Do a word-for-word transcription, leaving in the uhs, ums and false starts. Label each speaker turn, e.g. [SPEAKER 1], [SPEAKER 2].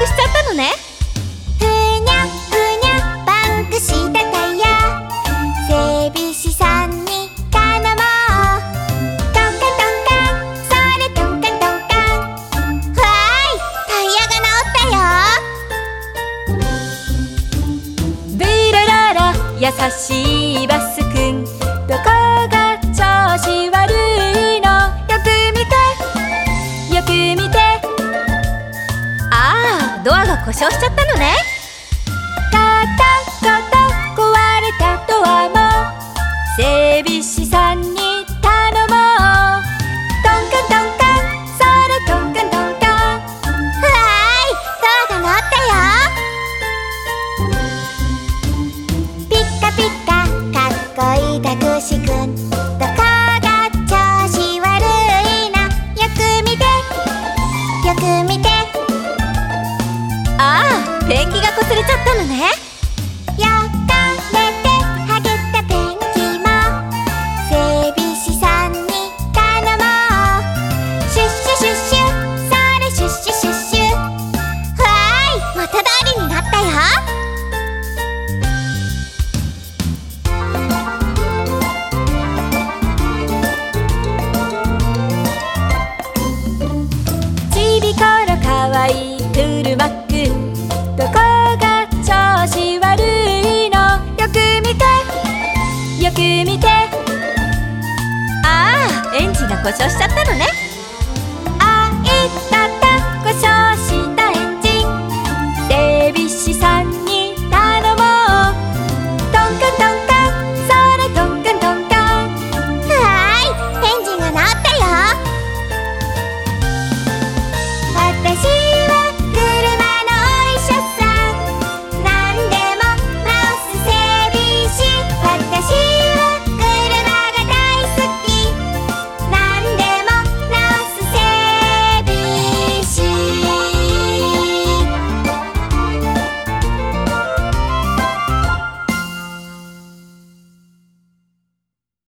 [SPEAKER 1] しちゃったのね。
[SPEAKER 2] ふにゃふにゃパンクしたタイヤ、整備士さんに頼もう。トンカントンカン、それトンカントンカン。わーい、タイヤが治ったよ。
[SPEAKER 1] ビラララ優しいバスくん、どこが調子悪いの？よく見てよく見て。ああ、ドアが故障しちゃったのね。カタカタ壊れたドアも整備士さんに頼もう。トンカントンカン、それトンカントンカン。
[SPEAKER 2] わーい、ドアが治ったよ。ピッカピッカかっこいいタクシーくん、どこが調子悪いの？よく見てよく見て。
[SPEAKER 1] ああ、ペンキがこすれちゃったのね。
[SPEAKER 2] よかれてはげたペンキも整備士さんに頼もう。シュッシュシュッシュ、それシュッシュシュッシュ。わーい、元通りになったよ。
[SPEAKER 1] ちびころかわいいトゥルマック、どこが調子悪いの？よく見てよく見て。ああ、エンジンが故障しちゃったのね。
[SPEAKER 2] あいた